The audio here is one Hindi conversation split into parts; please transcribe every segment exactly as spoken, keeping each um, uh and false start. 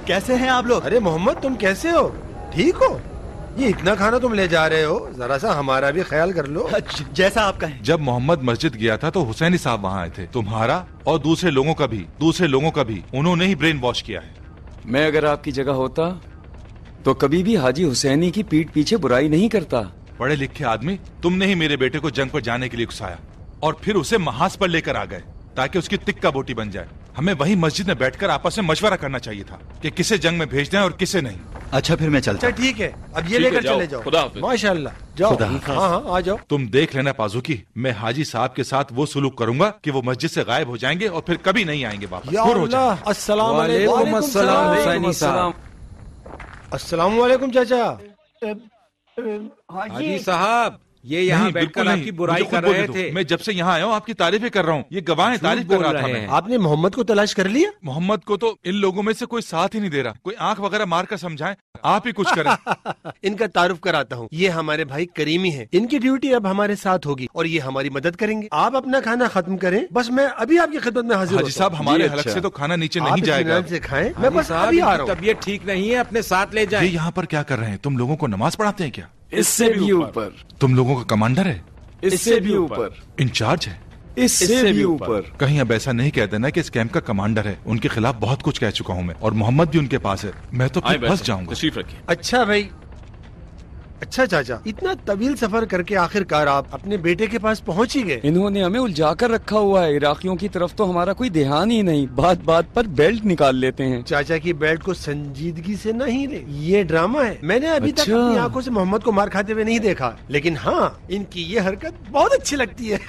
कैसे हैं आप लोग? अरे मोहम्मद, तुम कैसे हो? ठीक हो? ये इतना खाना तुम ले जा रहे हो, जरा सा हमारा भी ख्याल कर लो। जैसा आप कहें। जब मोहम्मद मस्जिद गया था तो हुसैनी साहब वहाँ आए थे। तुम्हारा और दूसरे लोगों का भी दूसरे लोगों का भी उन्होंने ही ब्रेन वॉश किया है। मैं अगर आपकी जगह होता तो कभी भी हाजी हुसैनी की पीठ पीछे बुराई नहीं करता। पढ़े लिखे आदमी, तुमने ही मेरे बेटे को जंग पर जाने के लिए उकसाया और फिर उसे महाज पर लेकर आ गए ताकि उसकी तिक्का बोटी बन जाए। हमें वही मस्जिद में बैठकर आपस में मशवरा करना चाहिए था कि किसे जंग में भेज दें और किसे नहीं। अच्छा फिर मैं चलता। अच्छा ठीक है, अब ये लेकर चले जाओ। माशाल्लाह, जाओ। हाँ हाँ आ जाओ। तुम देख लेना पाजुकी, मैं हाजी साहब के साथ वो सुलूक करूंगा कि वो मस्जिद से गायब हो जाएंगे और फिर कभी नहीं आएंगे वापस। या अल्लाह, अस्सलाम वालेकुम। अस्सलाम वालेकुम चाचा। हाजी साहब, ये यहाँ बैठकर आपकी बुराई कर रहे थे। मैं जब से यहाँ आया हूँ आपकी तारीफें कर रहा हूँ। ये गवाहें तारीफ कर रहा था मैं। आपने मोहम्मद को तलाश कर लिया? मोहम्मद को तो इन लोगों में से कोई साथ ही नहीं दे रहा। कोई आंख वगैरह मार कर समझाएं, आप ही कुछ करें। इनका तारुफ कराता हूँ, ये हमारे भाई करीमी हैं। इनकी ड्यूटी अब हमारे साथ होगी और ये हमारी मदद करेंगे। आप अपना खाना खत्म करें, बस मैं अभी आपकी खिदमत में हाजिर। हाजी साहब, हमारे हलक से तो खाना नीचे नहीं जाएगा। से खाएं, मैं बस अभी आ रहा हूँ। तबीयत ठीक नहीं है, अपने साथ ले जाएं। ये यहाँ पर क्या कर रहे हैं? तुम लोगों को नमाज पढ़ाते हैं क्या? इससे भी ऊपर। तुम लोगों का कमांडर है? इससे भी ऊपर। इंचार्ज है? इससे भी ऊपर। कहीं अब ऐसा नहीं कह देना कि इस कैंप का कमांडर है। उनके खिलाफ बहुत कुछ कह चुका हूँ मैं और मोहम्मद भी उनके पास है। मैं तो फिर फंस जाऊंगा। तशरीफ रखिए। अच्छा भाई, अच्छा चाचा, इतना तवील सफर करके आखिरकार आप अपने बेटे के पास पहुंच ही गए। इन्होंने हमें उलझा कर रखा हुआ है। इराकियों की तरफ तो हमारा कोई ध्यान ही नहीं, बात बात पर बेल्ट निकाल लेते हैं। चाचा की बेल्ट को संजीदगी से नहीं ले, ये ड्रामा है। मैंने अभी अच्छा। तक अपनी आंखों से मोहम्मद को मार खाते हुए नहीं देखा, लेकिन हाँ, इनकी ये हरकत बहुत अच्छी लगती है।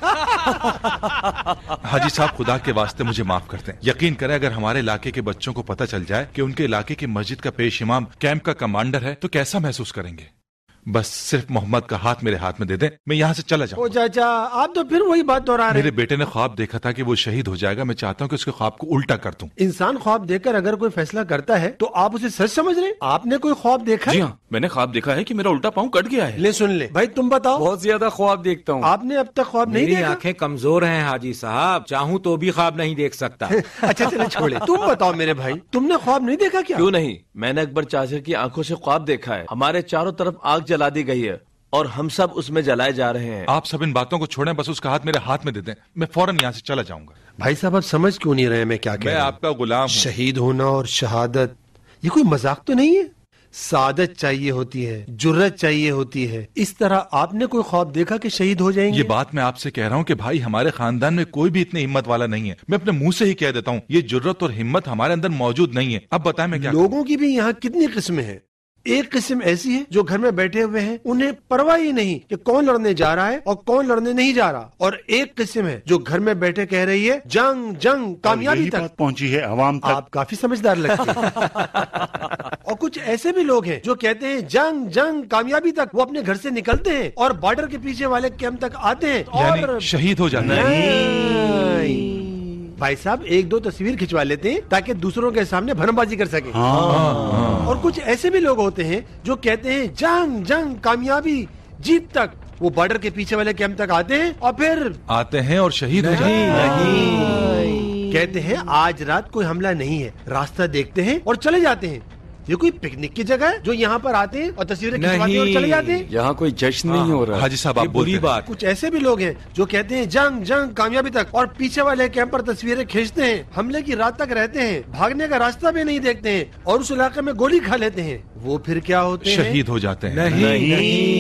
हाजी साहब, खुदा के वास्ते मुझे माफ करते हैं। यकीन करें, अगर हमारे इलाके के बच्चों को पता चल जाए कि उनके इलाके की मस्जिद का पेश इमाम कैंप का कमांडर है तो कैसा महसूस करेंगे। बस सिर्फ मोहम्मद का हाथ मेरे हाथ में दे दे, मैं यहाँ से चला जाऊँ। ओ चाचा, आप तो फिर वही बात दोहरा रहे हैं। मेरे बेटे ने ख्वाब देखा था कि वो शहीद हो जाएगा। मैं चाहता हूँ कि उसके ख्वाब को उल्टा कर दूं। इंसान ख्वाब देखकर अगर कोई फैसला करता है तो आप उसे सच समझ रहे हैं? आपने कोई ख्वाब देखा? जी हाँ, मैंने ख्वाब देखा है कि मेरा उल्टा पाँव कट गया है। ले सुन ले भाई, तुम बताओ। बहुत ज्यादा ख्वाब देखता हूँ। आपने अब तक ख्वाब नहीं देखा? आंखें कमजोर हैं हाजी साहब, चाहूँ तो भी ख्वाब नहीं देख सकता। अच्छा चलो छोड़े, तुम बताओ मेरे भाई, तुमने ख्वाब नहीं देखा क्या? क्यों नहीं, मैंने अकबर चाचा की आंखों से ख्वाब देखा है। हमारे चारों तरफ आग जला दी गई है और हम सब उसमें जलाए जा रहे हैं। आप सब इन बातों को छोड़ें, बस उसका हाथ मेरे हाथ में दे दें, मैं फौरन यहाँ से चला जाऊंगा। भाई साहब, आप समझ क्यों नहीं रहे मैं क्या कह मैं रहा हूं? आपका गुलाम हूं। शहीद होना और शहादत ये कोई मजाक तो नहीं है। सादत चाहिए होती है, जुर्रत चाहिए होती है। इस तरह आपने कोई ख्वाब देखा कि शहीद हो जाएंगे? ये बात मैं आपसे कह रहा हूँ कि भाई, हमारे खानदान में कोई भी इतनी हिम्मत वाला नहीं है। मैं अपने मुंह से ही कह देता हूँ, ये जुर्रत और हिम्मत हमारे अंदर मौजूद नहीं है। अब बताएं मैं क्या लोगों की भी यहाँ कितनी किस्में हैं। एक किस्म ऐसी है जो घर में बैठे हुए हैं, उन्हें परवाह ही नहीं कि कौन लड़ने जा रहा है और कौन लड़ने नहीं जा रहा। और एक किस्म है जो घर में बैठे कह रही है जंग जंग कामयाबी तक पहुंची है अवाम तक। आप काफी समझदार लगते हैं। और कुछ ऐसे भी लोग हैं जो कहते हैं जंग जंग कामयाबी तक। वो अपने घर से निकलते हैं और बॉर्डर के पीछे वाले कैंप तक आते हैं और शहीद हो जाते हैं। भाई साहब, एक दो तस्वीर खिंचवा लेते हैं ताकि दूसरों के सामने भरमबाजी कर सके। हाँ। और कुछ ऐसे भी लोग होते हैं जो कहते हैं जंग जंग कामयाबी जीत तक। वो बॉर्डर के पीछे वाले कैंप तक आते हैं और फिर आते हैं और शहीद हो जाते हैं। कहते हैं आज रात कोई हमला नहीं है, रास्ता देखते हैं और चले जाते हैं। ये कोई पिकनिक की जगह है जो यहाँ पर आते हैं और तस्वीरें खिंचवाते हैं और चले जाते हैं? यहाँ कोई जश्न नहीं हो रहा। हाजी साहब, आप बुरी बात। कुछ ऐसे भी लोग हैं जो कहते हैं जंग जंग कामयाबी तक और पीछे वाले कैंप पर तस्वीरें खींचते हैं, हमले की रात तक रहते हैं, भागने का रास्ता भी नहीं देखते हैं और उस इलाके में गोली खा लेते हैं। वो फिर क्या होते हैं? शहीद हो जाते हैं। नहीं, नहीं,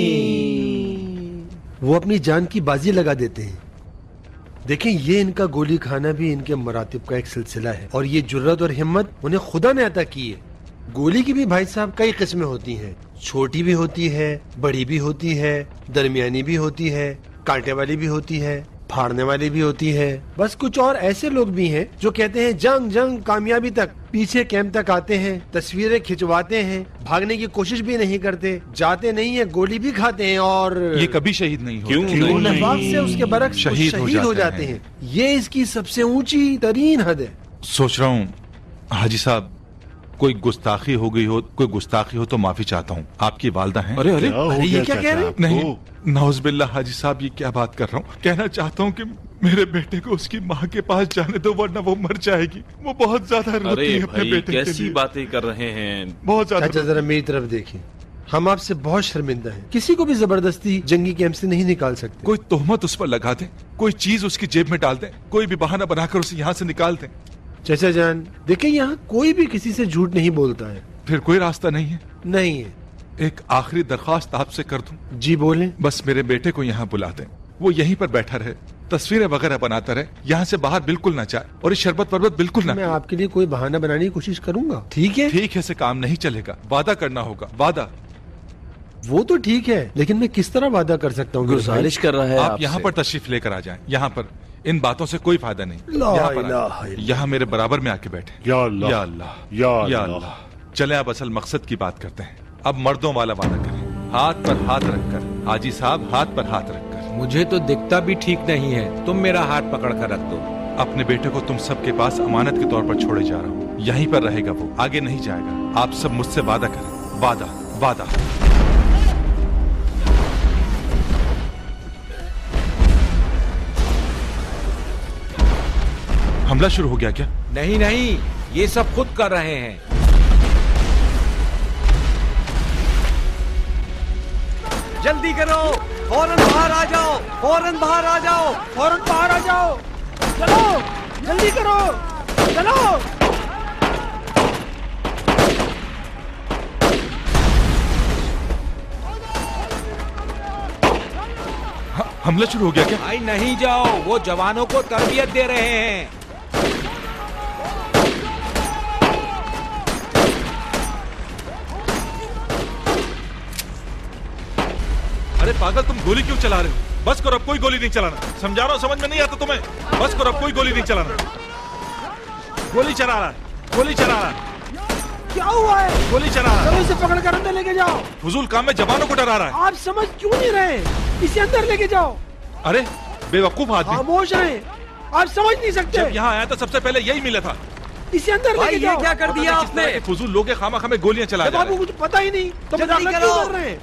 नहीं। वो अपनी जान की बाजी लगा देते हैं। देखें, ये इनका गोली खाना भी इनके मरातिब का एक सिलसिला है और ये जुर्रत और हिम्मत उन्हें खुदा ने अता की है। गोली की भी भाई साहब कई किस्में होती हैं। छोटी भी होती है, बड़ी भी होती है, दरमियानी भी होती है, कांटे वाली भी होती है, फाड़ने वाली भी होती है। बस कुछ और ऐसे लोग भी हैं जो कहते हैं जंग जंग कामयाबी तक, पीछे कैंप तक आते हैं, तस्वीरें खिंचवाते हैं, भागने की कोशिश भी नहीं करते, जाते नहीं है, गोली भी खाते हैं और ये कभी शहीद नहीं होते। क्यों क्यों नहीं? से उसके बरक्स शहीद, शहीद हो जाते हैं। ये इसकी सबसे ऊंची तरीन हद है। सोच रहा हूँ हाजी साहब, कोई गुस्ताखी हो गई हो कोई गुस्ताखी हो तो माफी चाहता हूँ। आपकी वालदा हैं। अरे अरे अरे ये क्या कह रहे हैं? नहीं, नौज़बिल्ला हाजी साहब, ये क्या बात कर रहा हूँ। कहना चाहता हूँ कि मेरे बेटे को उसकी माँ के पास जाने दो, वरना वो मर जाएगी। वो बहुत ज्यादा रोती अरे है अपने भाई बेटे के कैसी लिए। बातें कर रहे हैं। बहुत ज्यादा। अच्छा जरा मेरी तरफ देखिए, हम आपसे बहुत शर्मिंदा हैं। किसी को भी जबरदस्ती जंगी कैंप से नहीं निकाल सकते। कोई तोहमत उस पर लगा दे, कोई चीज उसकी जेब में डाल दे, कोई भी बहाना बनाकर उसे यहाँ से निकाल दे। चाचा जान देखिए, यहाँ कोई भी किसी से झूठ नहीं बोलता है। फिर कोई रास्ता नहीं है। नहीं है। एक आखिरी दरख्वास्त आपसे कर दूं। जी बोलें। बस मेरे बेटे को यहाँ बुला दें, वो यहीं पर बैठा रहे, तस्वीरें वगैरह बनाता रहे, यहाँ से बाहर बिल्कुल ना जाए और इस शरबत परबत बिल्कुल ना। मैं आपके लिए कोई बहाना बनाने की कोशिश करूंगा, ठीक है? ठीक है, से काम नहीं चलेगा, वादा करना होगा, वादा। वो तो ठीक है, लेकिन मैं किस तरह वादा कर सकता हूँ? गुजारिश कर रहा है आप आपसे। यहाँ पर तशरीफ लेकर आ जाएं, यहाँ पर इन बातों से कोई फायदा नहीं। ला यहाँ पर इलाहा आ- इल्लल्लाह। यहाँ मेरे बराबर में आके बैठे। या अल्लाह, या अल्लाह, या या अल्लाह। अल्लाह। चले अब असल मकसद की बात करते हैं। अब मर्दों वाला वादा करें, हाथ पर हाथ रखकर। हाजी साहब, हाथ पर हाथ रखकर। मुझे तो दिखता भी ठीक नहीं है, तुम मेरा हाथ पकड़ कर रख दो। अपने बेटे को तुम सबके पास अमानत के तौर पर छोड़े जा रहा हूँ। यहीं पर रहेगा वो, आगे नहीं जाएगा। आप सब मुझसे वादा करें, वादा, वादा। हमला शुरू हो गया क्या? नहीं नहीं, ये सब खुद कर रहे हैं। जल्दी करो, फौरन बाहर आ जाओ, फौरन बाहर आ जाओ, फौरन बाहर आ जाओ। चलो जल्दी करो, चलो। ह- हमला शुरू हो गया क्या? भाई नहीं जाओ, वो जवानों को तरबियत दे रहे हैं। अरे पागल, तुम गोली क्यों चला रहे हो? बस करो, अब कोई गोली नहीं चलाना। समझा रहा हूँ, समझ में नहीं आता तुम्हें? बस करो, अब कोई गोली नहीं चलाना। गोली चला रहा है, गोली चला रहा है, क्या हुआ है? गोली चला रहा है। चलो इसे पकड़ कर अंदर लेके जाओ। फजूल काम में जवानों को डरा रहा है। आप समझ क्यों नहीं रहे? इसे अंदर लेके जाओ। अरे बेवकूफ आदमी, खामोश रहे, आप समझ नहीं सकते। जब यहाँ आया था सबसे पहले यही मिला था। इसे अंदर भाई लेके ये जाओ। क्या कर दिया किस तरह आपने? के फजूल लोग हैं, खामा खामे गोलियां चला जब जा रहे आपको हैं। कुछ पता ही नहीं तो जल्दी मजाक करो। क्यों कर रहे हैं?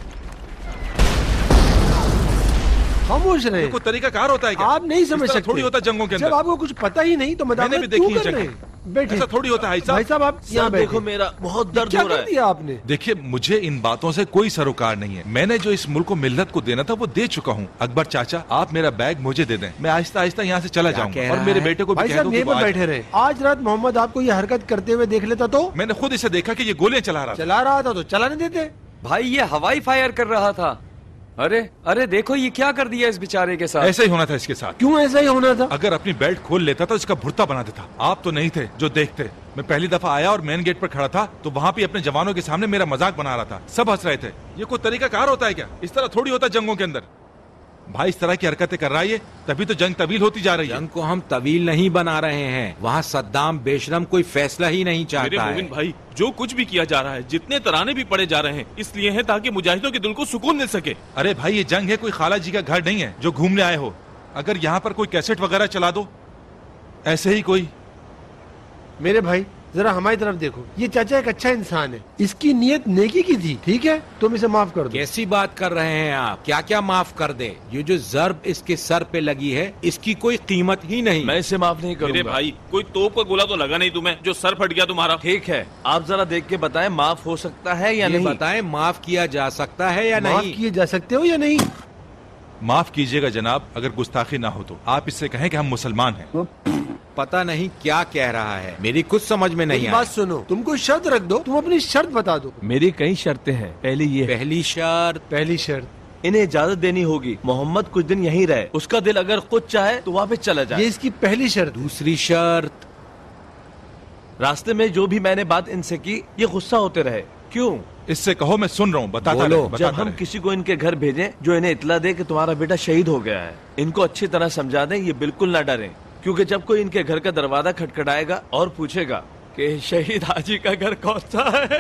खामोश रहे। ये कोई तरीका कार होता है क्या? आप नहीं समझ इस तरह सकते। थोड़ी होता जंगों के जब अंदर। आपको कुछ पता ही नहीं तो मजाक मैंने भी क्यों देखी है कर रहे जंगें। हैं? बैठे। ऐसा थोड़ी होता है भाई साहब आप यहाँ सर बैठे। देखो, मेरा बहुत दर्द क्या हो रहा कर है। दिया आपने? देखिए, मुझे इन बातों से कोई सरोकार नहीं है। मैंने जो इस मुल्क को मिल्लत को देना था वो दे चुका हूँ। अकबर चाचा, आप मेरा बैग मुझे दे दें, मैं आहिस्ता आहिस्ता यहाँ से चला क्या कह जाऊंगा और रहा मेरे है? बेटे को भी भाई कह साहब दो कि यहीं वो पर आज- बैठे रहे। आज रात मोहम्मद आपको ये हरकत करते हुए देख लेता तो? मैंने खुद इसे देखा कि ये गोलियां चला रहा था। चला रहा था तो चलाने देते। भाई ये हवाई फायर कर रहा था। अरे अरे देखो ये क्या कर दिया इस बेचारे के साथ। ऐसा ही होना था इसके साथ। क्यों ऐसा ही होना था? अगर अपनी बेल्ट खोल लेता तो इसका भुर्ता बना देता। आप तो नहीं थे जो देखते। मैं पहली दफा आया और मेन गेट पर खड़ा था तो वहाँ पे अपने जवानों के सामने मेरा मजाक बना रहा था। सब हंस रहे थे। ये कोई तरीका कार होता है क्या? इस तरह थोड़ी होता जंगों के अंदर। भाई इस तरह की हरकतें कर रहा है ये, तभी तो जंग तवील होती जा रही है। जंग को हम तवील नहीं बना रहे हैं। वहाँ सद्दाम बेशरम कोई फैसला ही नहीं मेरे चाहता मोमिन है। भाई, जो कुछ भी किया जा रहा है, जितने तराने भी पड़े जा रहे हैं, इसलिए है ताकि मुजाहिदों के दिल को सुकून मिल सके। अरे भाई ये जंग है, कोई खाला जी का घर नहीं है जो घूमने आए हो। अगर यहाँ पर कोई कैसेट वगैरह चला दो, ऐसे ही कोई। मेरे भाई जरा हमारी तरफ देखो। ये चाचा एक अच्छा इंसान है, इसकी नीयत नेकी की थी, ठीक है? तुम इसे माफ कर दो। कैसी बात कर रहे हैं आप? क्या क्या माफ कर दे? ये जो जर्ब इसके सर पे लगी है, इसकी कोई कीमत ही नहीं। मैं इसे माफ नहीं मेरे करूंगा। भाई, कोई तोप का गोला तो लगा नहीं तुम्हें जो सर फट गया तुम्हारा? ठीक है, आप जरा देख के बताएं माफ हो सकता है या ये नहीं। बताएं माफ किया जा सकता है या माफ नहीं? किए जा सकते हो या नहीं? माफ कीजिएगा जनाब, अगर गुस्ताखी ना हो तो। आप इससे कहें कि हम मुसलमान हैं। पता नहीं क्या कह रहा है, मेरी कुछ समझ में नहीं मेरी आई। बात सुनो, तुमको शर्त रख दो, तुम अपनी शर्त बता दो। मेरी कई शर्तें हैं। पहली ये है, पहली शर्त, पहली शर्त, इन्हें इजाजत देनी होगी मोहम्मद कुछ दिन यहीं रहे। उसका दिल अगर खुद चाहे तो वापस चला ये जाए। इसकी पहली शर्त। दूसरी शर्त, रास्ते में जो भी मैंने बात इनसे की, ये गुस्सा होते रहे। क्यों? इससे कहो मैं सुन रहा हूँ, बताता बोलो। रहे, बताता जब हम रहे। किसी को इनके घर भेजें जो इन्हें इतला दे कि तुम्हारा बेटा शहीद हो गया है, इनको अच्छी तरह समझा दें, ये बिल्कुल ना डरें। क्योंकि जब कोई इनके घर का दरवाजा खटखटाएगा और पूछेगा कि शहीद हाजी का घर कौन सा है,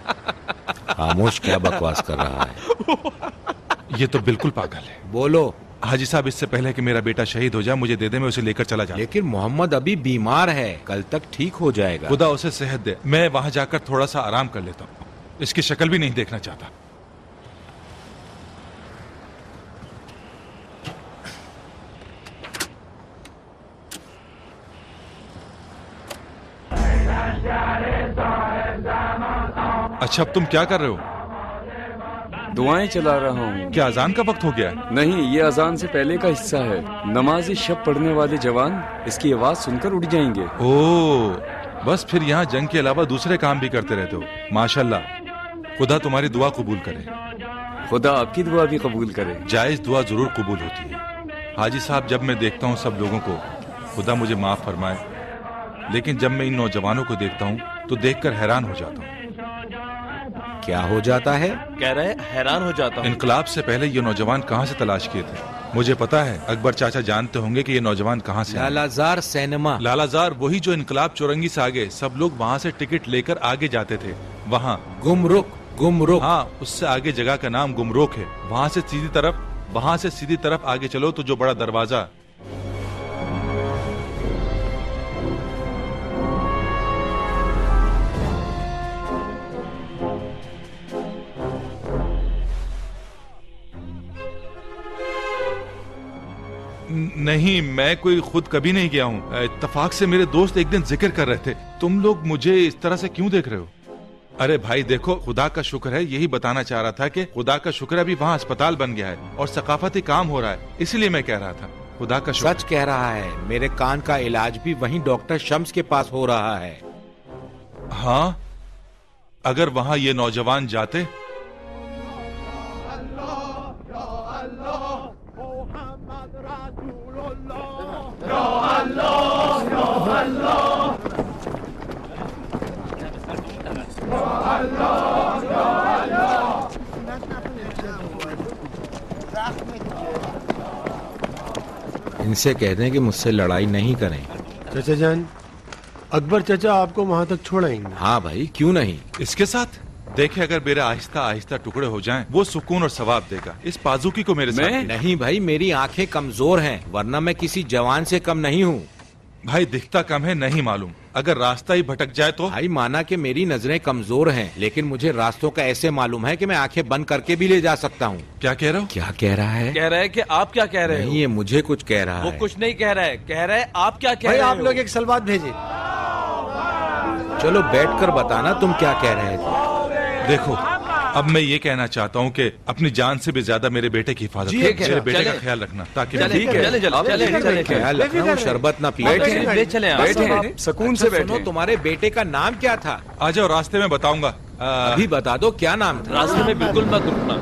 खामोश, क्या बकवास कर रहा है? ये तो बिल्कुल पागल है। बोलो, हाजी साहब, इससे पहले कि मेरा बेटा शहीद हो जाए मुझे दे दे, मैं उसे लेकर चला जाऊं। लेकिन मोहम्मद अभी बीमार है, कल तक ठीक हो जाएगा। खुदा उसे सेहत दे, मैं वहां जाकर थोड़ा सा आराम कर लेता हूँ। इसकी शक्ल भी नहीं देखना चाहता। अच्छा, अब तुम क्या कर रहे हो? दुआएं चला रहा हूँ। क्या अजान का वक्त हो गया? नहीं, ये अजान से पहले का हिस्सा है। नमाज़ी शब पढ़ने वाले जवान इसकी आवाज सुनकर उठ जाएंगे। ओह, बस फिर यहाँ जंग के अलावा दूसरे काम भी करते रहते हो। माशाल्लाह, खुदा तुम्हारी दुआ कबूल करे। खुदा आपकी दुआ भी कबूल करे। जायज दुआ जरूर कबूल होती है। हाजी साहब, जब मैं देखता हूँ सब लोगों को, खुदा मुझे माफ फरमाए, लेकिन जब मैं इन नौजवानों को देखता हूँ तो देखकर हैरान हो जाता हूँ। क्या हो जाता है? कह रहे हैरान हो जाता हूँ। इनकलाब से पहले ये नौजवान कहाँ से तलाश किए थे? मुझे पता है अकबर चाचा जानते होंगे कि ये नौजवान कहाँ से। लालाजार सिनेमा। लालाजार, वही जो इनकलाब चौरंगी से आगे सब लोग वहाँ से टिकट लेकर आगे जाते थे। वहाँ गुमरुख, गुमरुख। हाँ, उससे आगे जगह का नाम गुमरुख है। वहाँ से सीधी तरफ वहाँ से सीधी तरफ आगे चलो तो जो बड़ा दरवाजा। नहीं, मैं कोई खुद कभी नहीं गया हूँ। इत्तफाक से मेरे दोस्त एक दिन जिक्र कर रहे थे। तुम लोग मुझे इस तरह से क्यों देख रहे हो? अरे भाई देखो, खुदा का शुक्र है, यही बताना चाह रहा था कि खुदा का शुक्र है अभी वहाँ अस्पताल बन गया है और सकाफती काम हो रहा है, इसलिए मैं कह रहा था। खुदा का शुक्र। सच कह रहा है, मेरे कान का इलाज भी वहीं डॉक्टर शम्स के पास हो रहा है। हाँ, अगर वहाँ ये नौजवान जाते। इनसे कह दें कि मुझसे लड़ाई नहीं करें। चाचा जान, अकबर चाचा आपको वहाँ तक छोड़ाएंगे। हाँ भाई, क्यों नहीं। इसके साथ देखे, अगर मेरे आहिस्ता आहिस्ता टुकड़े हो जाएं, वो सुकून और सवाब देगा। इस पाजुकी को मेरे साथ। नहीं भाई, मेरी आंखें कमजोर हैं, वरना मैं किसी जवान से कम नहीं हूँ। भाई दिखता कम है नहीं मालूम, अगर रास्ता ही भटक जाए तो। भाई माना कि मेरी नजरें कमजोर हैं, लेकिन मुझे रास्तों का ऐसे मालूम है कि मैं आंखें बंद करके भी ले जा सकता हूँ। क्या कह रहे हो? क्या कह रहा है? कह रहा है कि आप क्या कह रहे हो? नहीं, ये मुझे कुछ कह रहा वो है। कुछ नहीं कह रहा है, कह रहा है आप क्या कह भाई रहे हो? आप लोग एक सलवात भेजे। चलो बैठकर बताना तुम क्या कह रहे थे। देखो, अब मैं ये कहना चाहता हूँ कि अपनी जान से भी ज्यादा मेरे बेटे की हिफाजत जी, करो। मेरे बेटे चले। का ख्याल रखना, ताकि चले, मैं- चले, चले, चले, चले, चले। ख्याल रखना, वो शरबत ना पिए। बैठे, ले चले आप। बैठे, सुकून से अच्छा, सुनो, बैठे। तुम्हारे बेटे का नाम क्या था? आ जाओ, रास्ते में बताऊंगा। आ, अभी बता दो, क्या नाम था? रास्ते में बिल्कुल मत रुकना।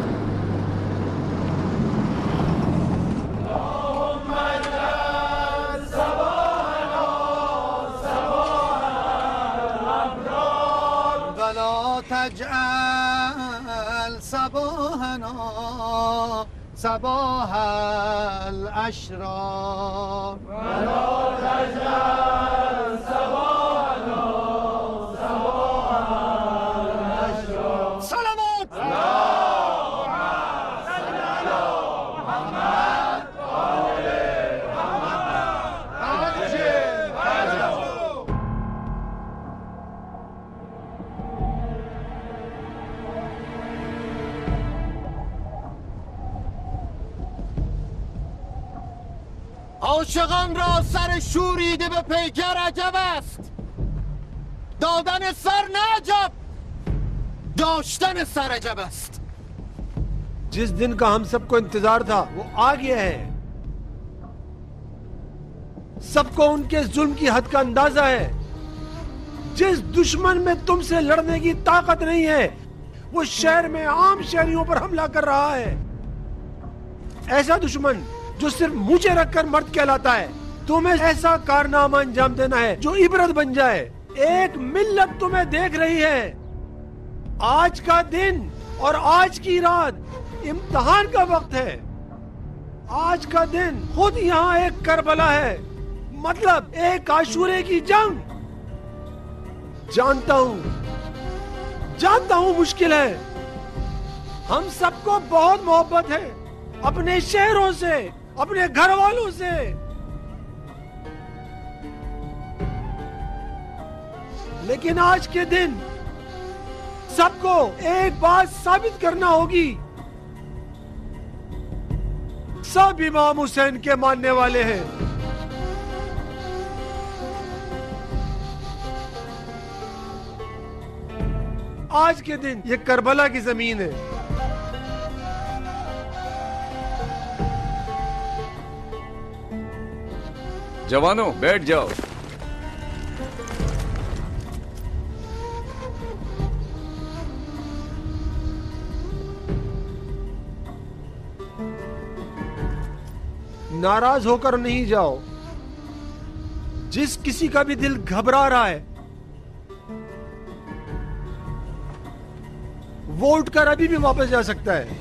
تجعل صباحنا صباح الأشرار ولا تجعل صباحنا صباح الأشرار. سلامات. عاشقان را سر شوریده به پیکر عجب است. دادن سر نه عجب، داشتن سر عجب است. जिस दिन का हम सबको इंतजार था वो आ गया है। सबको उनके जुल्म की हद का अंदाजा है। जिस दुश्मन में तुमसे लड़ने की ताकत नहीं है, वो शहर में आम शहरियों पर हमला कर रहा है। ऐसा दुश्मन जो सिर्फ मुझे रखकर मर्द कहलाता है। तुम्हें ऐसा कारनामा अंजाम देना है जो इबरत बन जाए। एक मिल्लत तुम्हें देख रही है। आज का दिन और आज की रात इम्तिहान का वक्त है। आज का दिन खुद यहाँ एक करबला है, मतलब एक आशूरे की जंग। जानता हूँ जानता हूँ मुश्किल है। हम सबको बहुत मोहब्बत है अपने शहरों से, अपने घर वालों से। लेकिन आज के दिन सबको एक बात साबित करना होगी, सब इमाम हुसैन के मानने वाले हैं। आज के दिन ये करबला की जमीन है। जवानों बैठ जाओ। नाराज होकर नहीं जाओ। जिस किसी का भी दिल घबरा रहा है वो उठकर अभी भी वापस जा सकता है।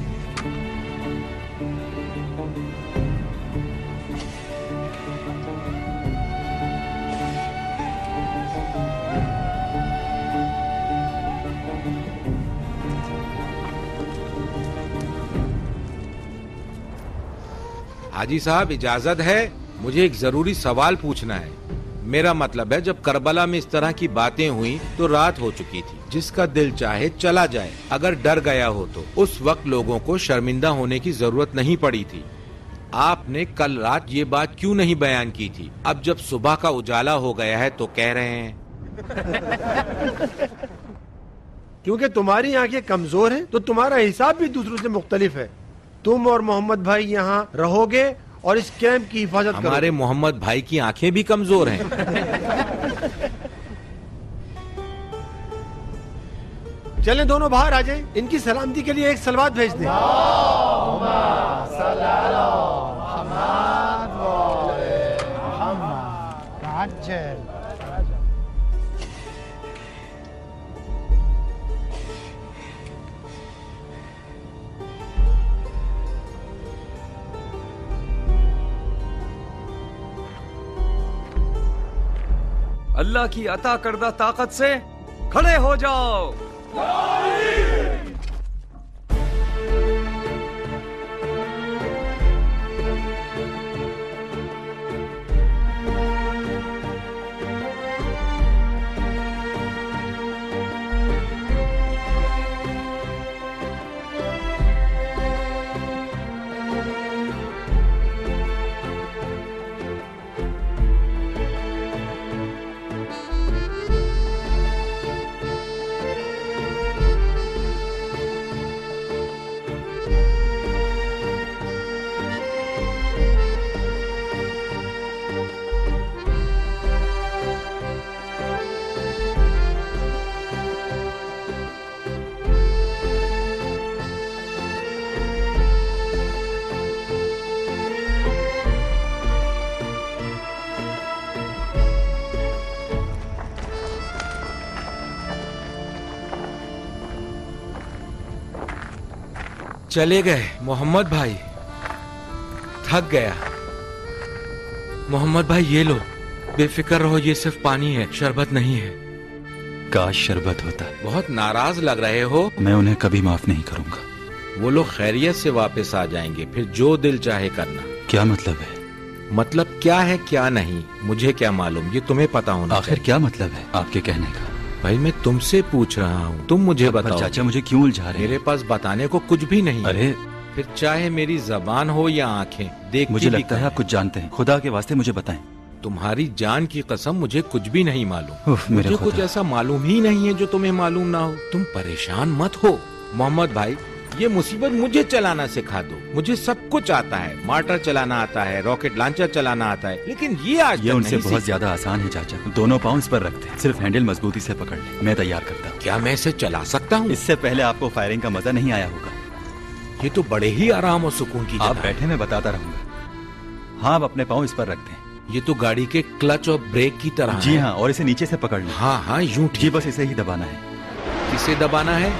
हाजी साहब इजाजत है, मुझे एक जरूरी सवाल पूछना है। मेरा मतलब है जब करबला में इस तरह की बातें हुई तो रात हो चुकी थी, जिसका दिल चाहे चला जाए। अगर डर गया हो तो उस वक्त लोगों को शर्मिंदा होने की जरूरत नहीं पड़ी थी। आपने कल रात ये बात क्यों नहीं बयान की थी? अब जब सुबह का उजाला हो गया है तो कह रहे हैं। क्योंकि तुम्हारी आंखें कमजोर हैं तो तुम्हारा हिसाब भी दूसरों से मुख्तलिफ है। तुम और मोहम्मद भाई यहाँ रहोगे और इस कैंप की हिफाजत करोगे। हमारे मोहम्मद भाई की आंखें भी कमजोर हैं। चलें दोनों बाहर आ जाएं। इनकी सलामती के लिए एक सलवात भेज दें। अल्लाह की अता करदा ताकत से खड़े हो जाओ। चले गए मोहम्मद भाई, थक गया। मोहम्मद भाई ये लो, बेफिक्र रहो, ये सिर्फ पानी है, शरबत नहीं है। काश शरबत होता। बहुत नाराज लग रहे हो। मैं उन्हें कभी माफ नहीं करूंगा। वो लोग खैरियत से वापस आ जाएंगे, फिर जो दिल चाहे करना। क्या मतलब है? मतलब क्या है क्या नहीं मुझे क्या मालूम, ये तुम्हें पता होना आखिर क्या मतलब है आपके कहने का? भाई मैं तुमसे पूछ रहा हूँ, तुम मुझे बताओ। चाचा मुझे क्यों उलझा रहे हैं? मेरे पास बताने को कुछ भी नहीं। अरे फिर चाहे मेरी जबान हो या आंखें, देख मुझे लगता है आप कुछ जानते हैं। खुदा के वास्ते मुझे बताएं। तुम्हारी जान की कसम मुझे कुछ भी नहीं मालूम। उफ, मेरे मुझे कुछ ऐसा मालूम ही नहीं है जो तुम्हें मालूम ना हो। तुम परेशान मत हो मोहम्मद भाई, ये मुसीबत मुझे चलाना सिखा दो। मुझे सब कुछ आता है, मोटर चलाना आता है, रॉकेट लॉन्चर चलाना आता है, लेकिन ये आज ये उनसे बहुत ज्यादा आसान है चाचा। दोनों पाँव इस पर रखते हैं, सिर्फ हैंडल मजबूती से पकड़ ले। मैं तैयार करता हूँ। क्या मैं इसे चला सकता हूँ? इससे पहले आपको फायरिंग का मजा नहीं आया होगा। ये तो बड़े ही आराम और सुकून की आप बैठे, मैं बताता रहूंगा। हाँ, आप अपने पाँव इस पर रखते हैं। ये तो गाड़ी के क्लच और ब्रेक की तरह। जी हाँ, और इसे नीचे से पकड़ लो। हाँ हाँ यूं। जी बस इसे ही दबाना है। किसे दबाना है?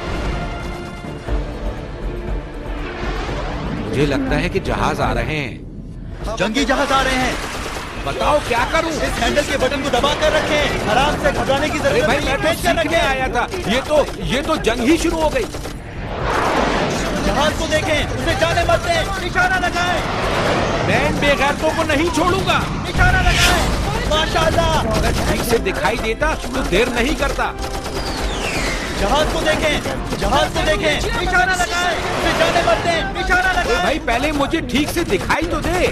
मुझे लगता है कि जहाज आ रहे हैं। जंगी जहाज आ रहे हैं। बताओ क्या करूं? इस हैंडल के बटन को दबा कर रखें। आराम से, घबराने की जरूरत नहीं। भाई मैं तो सीखने आया था, ये तो ये तो जंग ही शुरू हो गई। जहाज को देखें, उसे जाने मत दें, निशाना लगाएं। मैं इन बेगैरतों को नहीं छोड़ूंगा। निशाना लगाएं। माशाअल्लाह। अगर ठीक से दिखाई देता तो देर नहीं करता। जहाज को देखें, जहाज को देखें, निशाना लगाएं, उसे जाने मत दें, निशाना लगाएं। भाई पहले मुझे ठीक से दिखाई तो दे।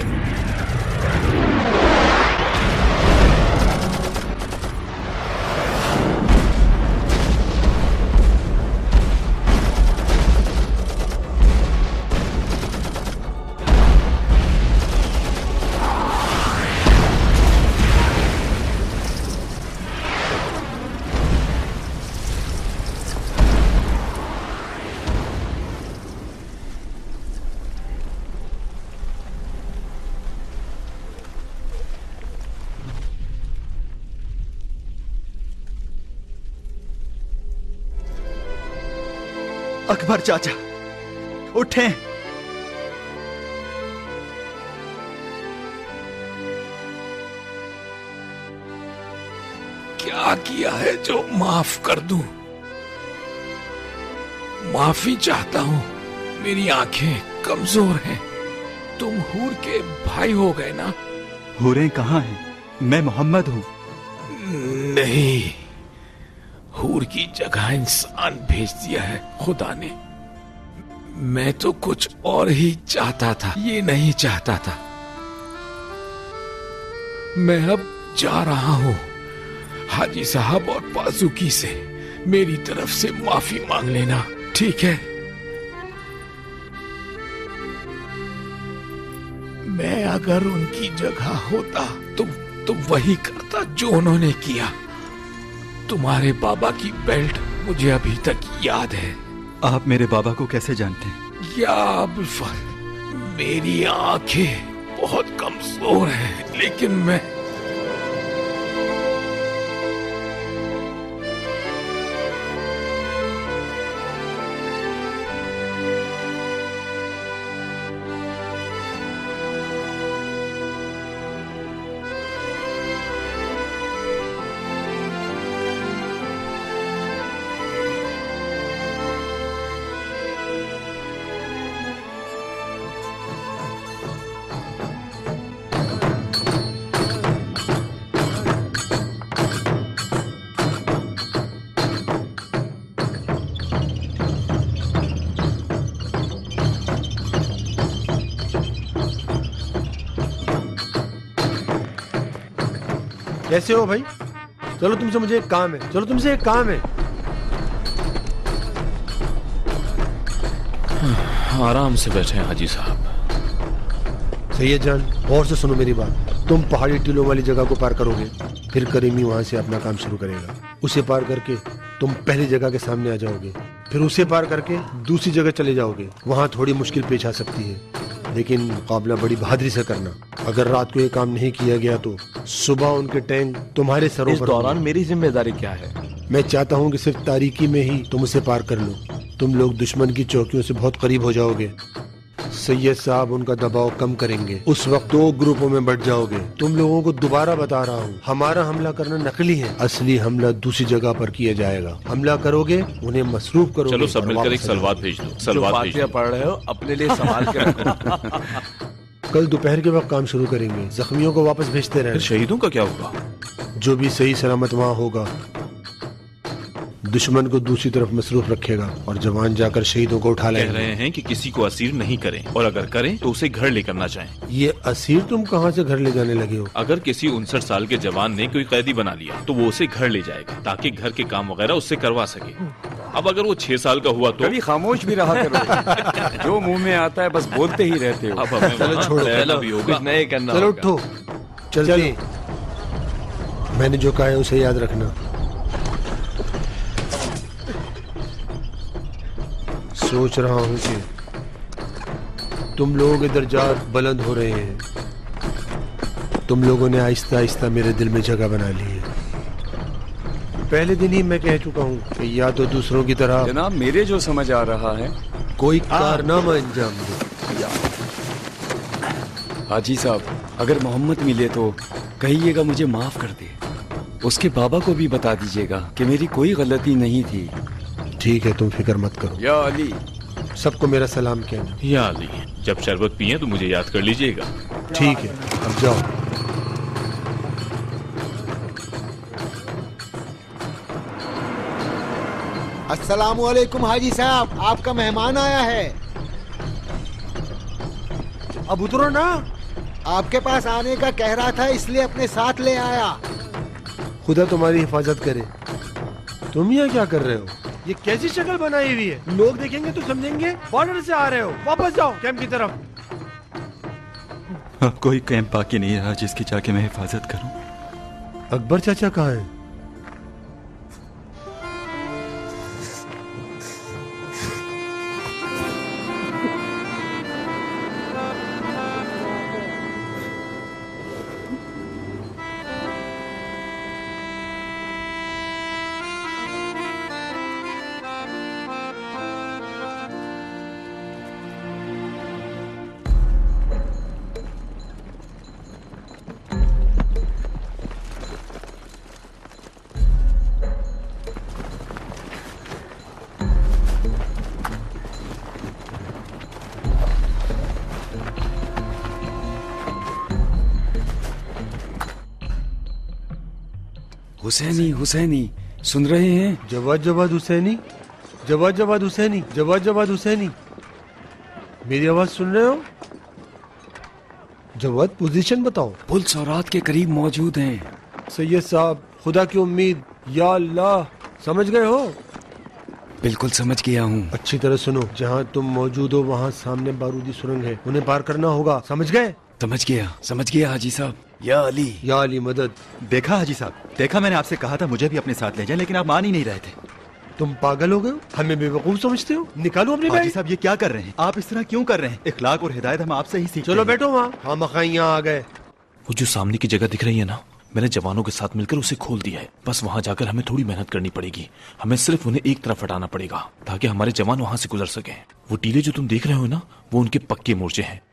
अकबर चाचा उठें। क्या किया है जो माफ कर दूं? माफी चाहता हूं। मेरी आंखें कमजोर हैं। तुम हूर के भाई हो गए ना? हूरें कहाँ हैं? मैं मोहम्मद हूँ। नहीं, हूर की जगह इंसान भेज दिया है खुदा ने। मैं तो कुछ और ही चाहता था, ये नहीं चाहता था। मैं अब जा रहा हूँ। हाजी साहब और बाजुकी से मेरी तरफ से माफी मांग लेना, ठीक है? मैं अगर उनकी जगह होता तो तो वही करता जो उन्होंने किया। तुम्हारे बाबा की बेल्ट मुझे अभी तक याद है। आप मेरे बाबा को कैसे जानते हैं? या अबुल फजल, मेरी आंखें बहुत कमजोर हैं, लेकिन मैं कैसे हो भाई? चलो तुमसे मुझे एक काम है। चलो तुमसे एक काम है। आराम से बैठे हाजी साहब। सैयद जान, और से सुनो मेरी बात। तुम पहाड़ी टीलों वाली जगह को पार करोगे, फिर करीमी वहां से अपना काम शुरू करेगा। उसे पार करके तुम पहली जगह के सामने आ जाओगे, फिर उसे पार करके दूसरी जगह चले जाओगे। वहाँ थोड़ी मुश्किल पेश आ सकती है, लेकिन मुकाबला बड़ी बहादुरी से करना। अगर रात को ये काम नहीं किया गया तो सुबह उनके टैंक तुम्हारे सरों इस पर दौरान मेरी जिम्मेदारी क्या है? मैं चाहता हूँ कि सिर्फ तारीकी में ही तुम उसे पार कर लो। तुम लोग दुश्मन की चौकियों से बहुत करीब हो जाओगे। सैयद साहब उनका दबाव कम करेंगे। उस वक्त दो ग्रुपों में बढ़ जाओगे। तुम लोगों को दोबारा बता रहा हूँ, हमारा हमला करना नकली है, असली हमला दूसरी जगह पर किया जाएगा। हमला करोगे, उन्हें मसरूफ करोगे। चलो सब मिलकर एक सलवात भेज दो। सलवात भेज दो। पढ़ रहे हो अपने लिए संभाल के रखो। कल दोपहर के वक्त काम शुरू करेंगे। जख्मियों को वापस भेजते रहे। शहीदों का क्या होगा? जो भी सही सलामत वहाँ होगा, दुश्मन को दूसरी तरफ मसरूफ रखेगा और जवान जाकर शहीदों को उठा लाएंगे। कह रहे हैं कि किसी को असीर नहीं करें, और अगर करें तो उसे घर लेकर ना जाएं। ये असीर तुम कहाँ से घर ले जाने लगे हो? अगर किसी उनसठ साल के जवान ने कोई कैदी बना लिया तो वो उसे घर ले जाएगा ताकि घर के काम वगैरह उससे करवा सके। अब अगर वो छह साल का हुआ तो कभी खामोश भी रहा करो। जो मुंह में आता है बस बोलते ही रहते हो। अब हमें चलो छोड़ो, चलो भी होगा। कुछ नहीं करना चलो होगा। उठो, चलते। मैंने जो कहा है उसे याद रखना। सोच रहा हूँ कि तुम लोगों के दर्जात बुलंद हो रहे हैं। तुम लोगों ने आहिस्ता आहिस्ता मेरे दिल में जगह बना ली है। पहले दिन ही मैं कह चुका हूँ कि या तो दूसरों की तरह जनाब, मेरे जो समझ आ रहा है कोई कारनामा अंजाम दो। हाजी साहब, अगर मोहम्मद मिले तो कहिएगा मुझे माफ कर दे। उसके बाबा को भी बता दीजिएगा कि मेरी कोई गलती नहीं थी। ठीक है, तुम फिक्र मत करो। या अली, सबको मेरा सलाम कहना। या अली, जब शरबत पिए तो मुझे याद कर लीजिएगा। ठीक है, अब जाओ। अस्सलामुअलैकुम हाजी साहब, आपका मेहमान आया है। अब उतरो ना। आपके पास आने का कह रहा था, इसलिए अपने साथ ले आया। खुदा तुम्हारी हिफाजत करे। तुम यहाँ क्या कर रहे हो? ये कैसी शक्ल बनाई हुई है? लोग देखेंगे तो समझेंगे बॉर्डर से आ रहे हो। वापस जाओ कैंप की तरफ। अब कोई कैंप बाकी नहीं रहा जिसकी जाके मैं हिफाजत करूं। अकबर चाचा कहाँ हैं? हुसैनी हुसैनी सुन रहे हैं? जवाद जवाद हुसैनी, जवाद जवाद हुसैनी, जवाद जवाद हुसैनी। मेरी आवाज सुन रहे हो? जवाद पोजीशन बताओ। पुल सौरात के करीब मौजूद हैं। सैयद साहब, खुदा की उम्मीद, या अल्लाह, समझ गए हो? बिल्कुल समझ गया हूँ। अच्छी तरह सुनो, जहाँ तुम मौजूद हो वहाँ सामने बारूदी सुरंग है, उन्हें पार करना होगा। समझ गए? समझ गया, समझ गया हाजी साहब। या अली, या अली मदद। देखा हाजी साहब, देखा, मैंने आपसे कहा था मुझे भी अपने साथ ले जाए, लेकिन आप मान ही नहीं रहे थे। तुम पागल हो गए हो? हमें बेवकूफ समझते हो? निकालो अपनी हाजी साहब, ये क्या कर रहे हैं? आप इस तरह क्यों कर रहे हैं? इखलाक और हिदायत हम आपसे ही सीखते हैं। चलो बैठो वहाँ। हाँ मखाई यहाँ आ गए। वो जो सामने की जगह दिख रही है ना, मैंने जवानों के साथ मिलकर उसे खोल दिया है। बस वहाँ जाकर हमें थोड़ी मेहनत करनी पड़ेगी। हमें सिर्फ उन्हें एक तरफ हटाना पड़ेगा ताकि हमारे जवान वहाँ से गुजर सके। वो टीले जो तुम देख रहे हो ना, वो उनके पक्के मोर्चे हैं।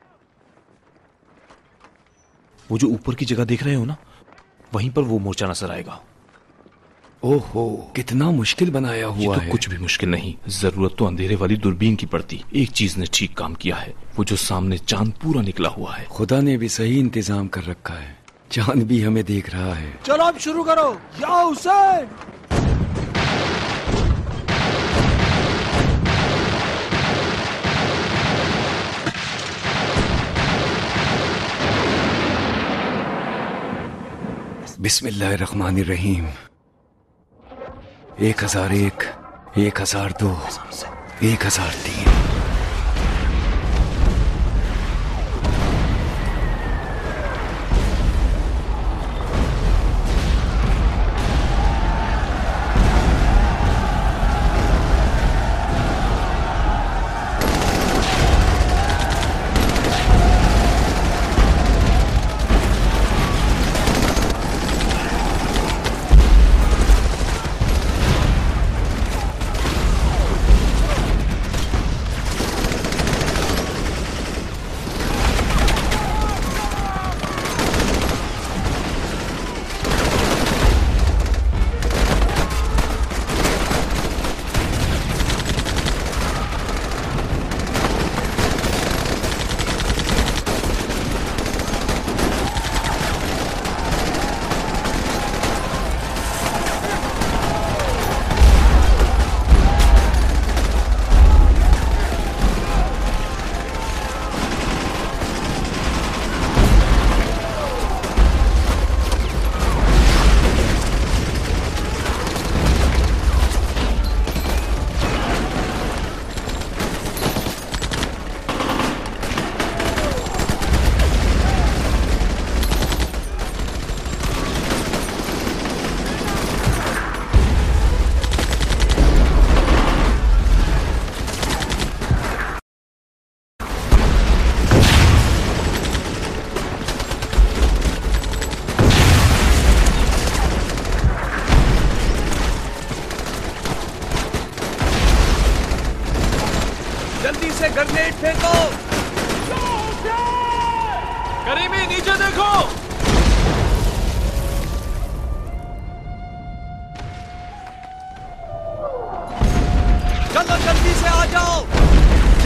वो जो ऊपर की जगह देख रहे हो ना, वहीं पर वो मोर्चा नजर आएगा। ओहो, कितना मुश्किल बनाया हुआ ये तो है। कुछ भी मुश्किल नहीं, जरूरत तो अंधेरे वाली दूरबीन की पड़ती। एक चीज ने ठीक काम किया है, वो जो सामने चांद पूरा निकला हुआ है। खुदा ने भी सही इंतजाम कर रखा है, चांद भी हमें देख रहा है। चलो अब शुरू करो। या हुसैन। बिस्मिल्लाहिर्रहमानिर्रहीम। एक हजार एक, एक हजार दो, एक हजार तीन। जल्दी से ग्रेनेड फेंको। करीमी नीचे देखो। चलो जल्दी से आ जाओ।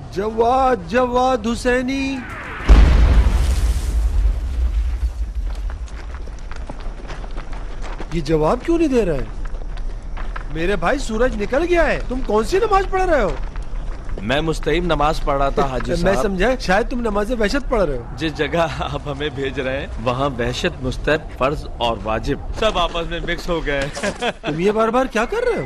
जवाद जवाद हुसैनी। ये जवाब क्यों नहीं दे रहा है? मेरे भाई सूरज निकल गया है, तुम कौन सी नमाज पढ़ रहे हो? मैं मुस्तैब नमाज पढ़ रहा था हाजी साहब। मैं समझा शायद तुम नमाज वहशत पढ़ रहे हो। जिस जगह आप हमें भेज रहे हैं वहाँ वहशत, मुस्तैब, फर्ज और वाजिब सब आपस में मिक्स हो गए। तुम ये बार बार क्या कर रहे हो?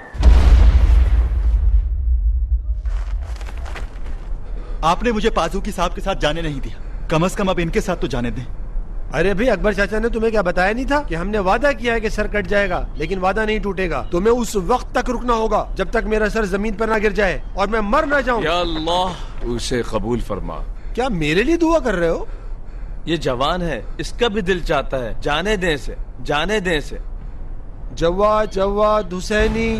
आपने मुझे पाजूकी साहब के साथ जाने नहीं दिया, कम से कम अब इनके साथ तो जाने दें। अरे भाई, अकबर चाचा ने तुम्हें क्या बताया नहीं था कि हमने वादा किया है कि सर कट जाएगा, लेकिन वादा नहीं टूटेगा। तुम्हें उस वक्त तक रुकना होगा जब तक मेरा सर जमीन पर ना गिर जाए और मैं मर ना जाऊं। या अल्लाह उसे कबूल फरमा। क्या मेरे लिए दुआ कर रहे हो? ये जवान है, इसका भी दिल चाहता है जाने दें से, जाने दें से। जवाद जवाद हुसैनी।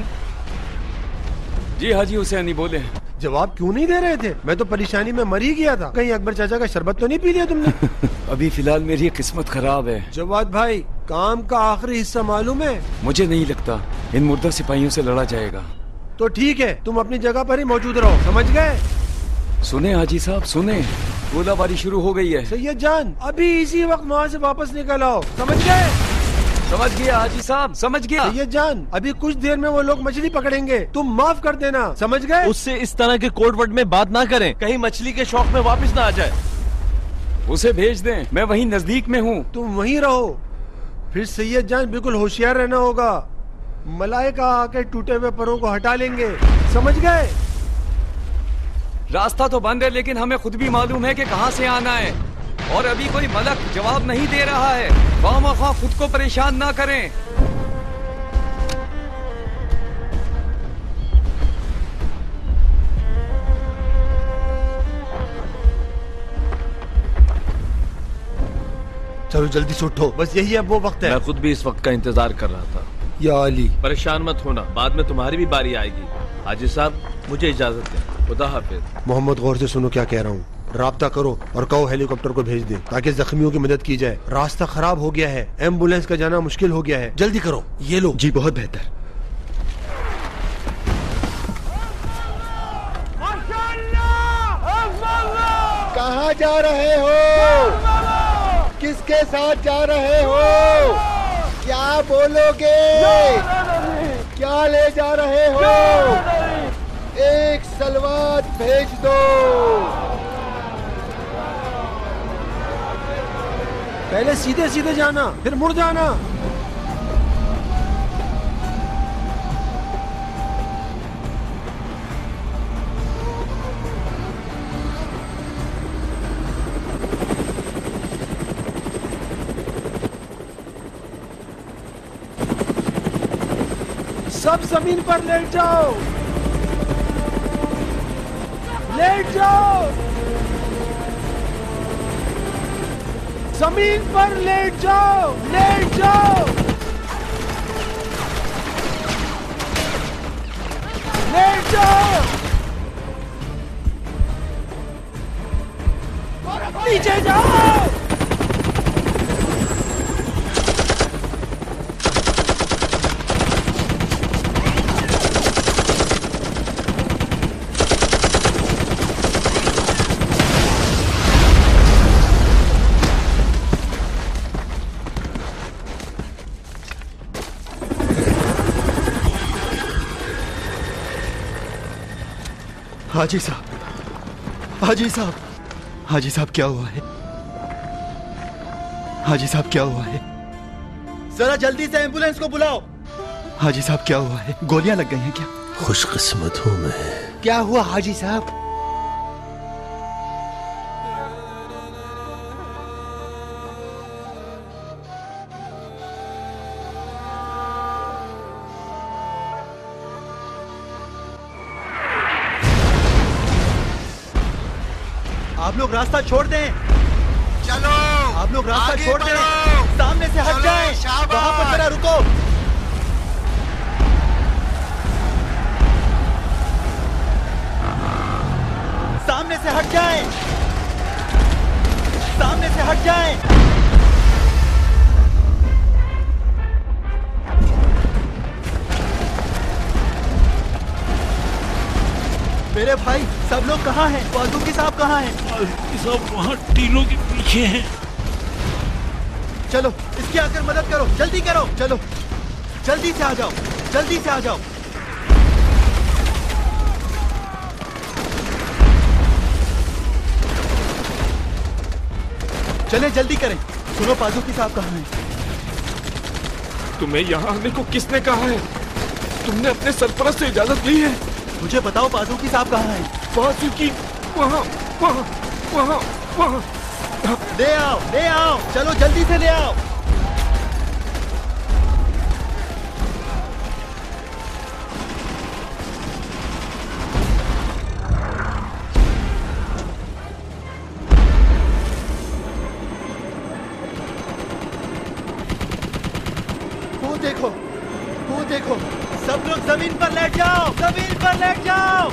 जी हाजी हुसैनी बोले। जवाब क्यों नहीं दे रहे थे? मैं तो परेशानी में मर ही गया था। कहीं अकबर चाचा का शरबत तो नहीं पी लिया तुमने? अभी फिलहाल मेरी किस्मत खराब है। जवाद भाई, काम का आखिरी हिस्सा मालूम है? मुझे नहीं लगता इन मुर्दा सिपाहियों से लड़ा जाएगा। तो ठीक है, तुम अपनी जगह पर ही मौजूद रहो, समझ गए? सुने हाजी साहब सुने, गोलाबारी शुरू हो गई है। सैयद जान, अभी इसी वक्त वहाँ से वापस निकल आओ, समझ गए? समझ गया हाजी साहब, समझ गया। सैयद जान, अभी कुछ देर में वो लोग मछली पकड़ेंगे, तुम माफ कर देना, समझ गए? उससे इस तरह के कोड वर्ड में बात ना करें, कहीं मछली के शौक में वापस ना आ जाए। उसे भेज दें, मैं वहीं नजदीक में हूँ। तुम वहीं रहो। फिर सैयद जान बिल्कुल होशियार रहना होगा, मलाइका आके टूटे हुए परों को हटा लेंगे, समझ गए? रास्ता तो बंद है, लेकिन हमें खुद भी मालूम है कि कहाँ से आना है, और अभी कोई मलक जवाब नहीं दे रहा है। खामखा खुद को परेशान ना करें। चलो जल्दी से उठो, बस यही अब वो वक्त है। मैं खुद भी इस वक्त का इंतजार कर रहा था। या अली, परेशान मत होना, बाद में तुम्हारी भी बारी आएगी। हाजी साहब, मुझे इजाजत दें, खुदा हाफिज। मोहम्मद, गौर से सुनो क्या कह रहा हूँ। राब्ता करो और कहो हेलीकॉप्टर को भेज दे ताकि जख्मियों की मदद की जाए। रास्ता खराब हो गया है, एम्बुलेंस का जाना मुश्किल हो गया है, जल्दी करो। ये लो। जी बहुत बेहतर। कहाँ जा रहे हो? किसके साथ जा रहे हो? क्या बोलोगे? क्या ले जा रहे हो? एक सलवात भेज दो। पहले सीधे सीधे जाना, फिर मुड़ जाना। सब जमीन पर लेट जाओ, लेट जाओ, जमीन पर लेट जाओ, लेट जाओ, लेट जाओ, नीचे जाओ। हाजी साहब, हाजी साहब, हाजी साहब क्या हुआ है? हाजी साहब क्या हुआ है? जरा जल्दी से एम्बुलेंस को बुलाओ। हाजी साहब क्या हुआ है? गोलियां लग गई हैं क्या? खुशकिस्मत हूँ मैं। क्या हुआ हाजी साहब? आप लोग रास्ता छोड़ दें। चलो, आप लोग रास्ता आगे छोड़ दें, बढ़ो। सामने से हट चलो, जाएं। शाबाश। वहां पर जरा रुको। सामने से हट जाएं, सामने से हट जाएं। मेरे भाई सब लोग कहाँ हैं? बाजूकी साहब कहाँ हैं? बाजूकी साहब वहाँ टीलों के पीछे हैं। चलो इसकी आकर मदद करो, जल्दी करो, चलो जल्दी से आ जाओ, जल्दी से आ जाओ। चले जल्दी करें। सुनो बाजूकी साहब कहाँ हैं? तुम्हें यहाँ आने को किसने कहा है? तुमने अपने सरपरस्त से इजाजत ली है? मुझे बताओ बाजूकी साहब कहाँ हैं? बाजूकी वहाँ वहाँ वहाँ वहाँ। ले आओ, ले आओ, चलो जल्दी से ले आओ। वो देखो, वो देखो, सब लोग जमीन पर लेट जाओ, जमीन पर लेट जाओ।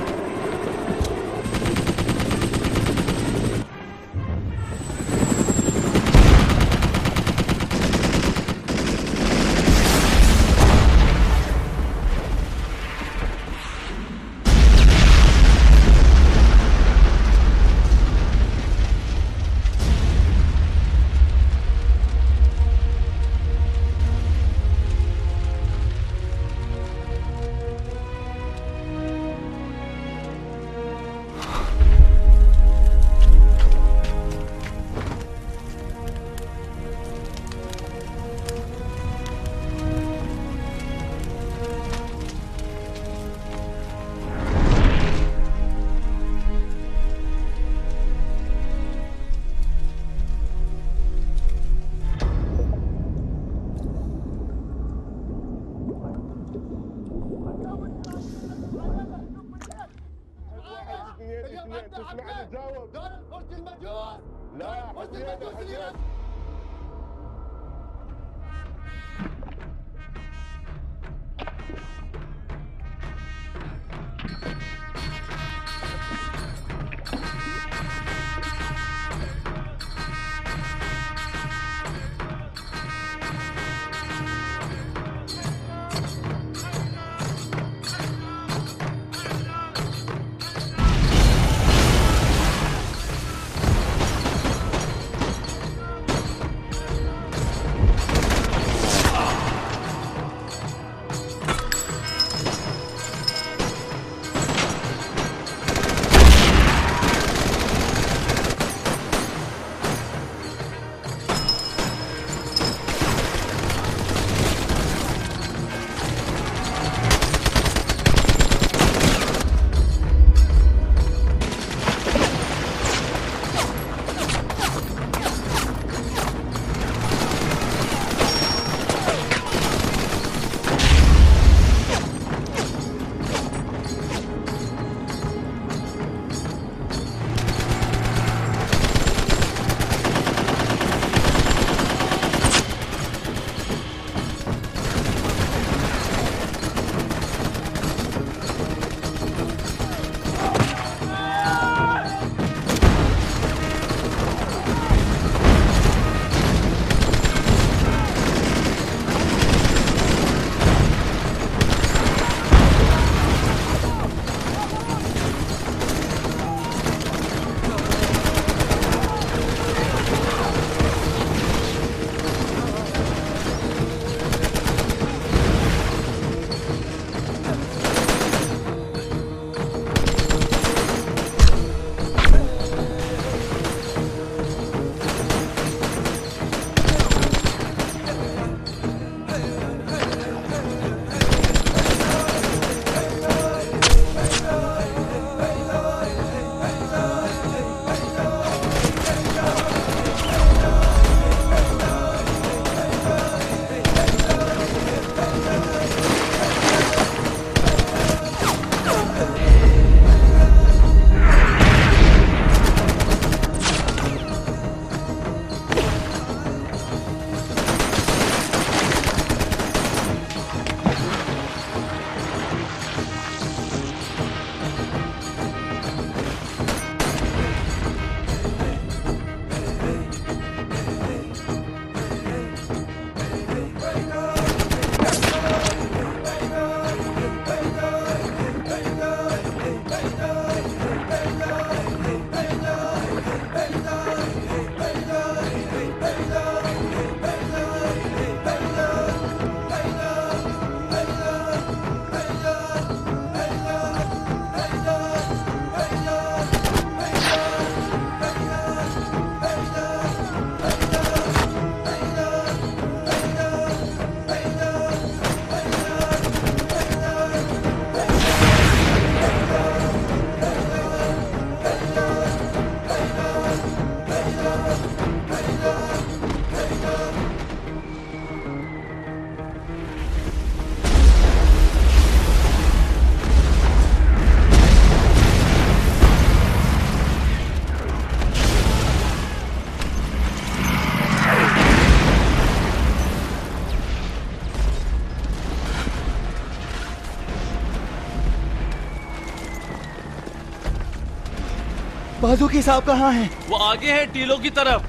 बाजूकी साहब कहाँ हैं? वो आगे है टीलों की तरफ।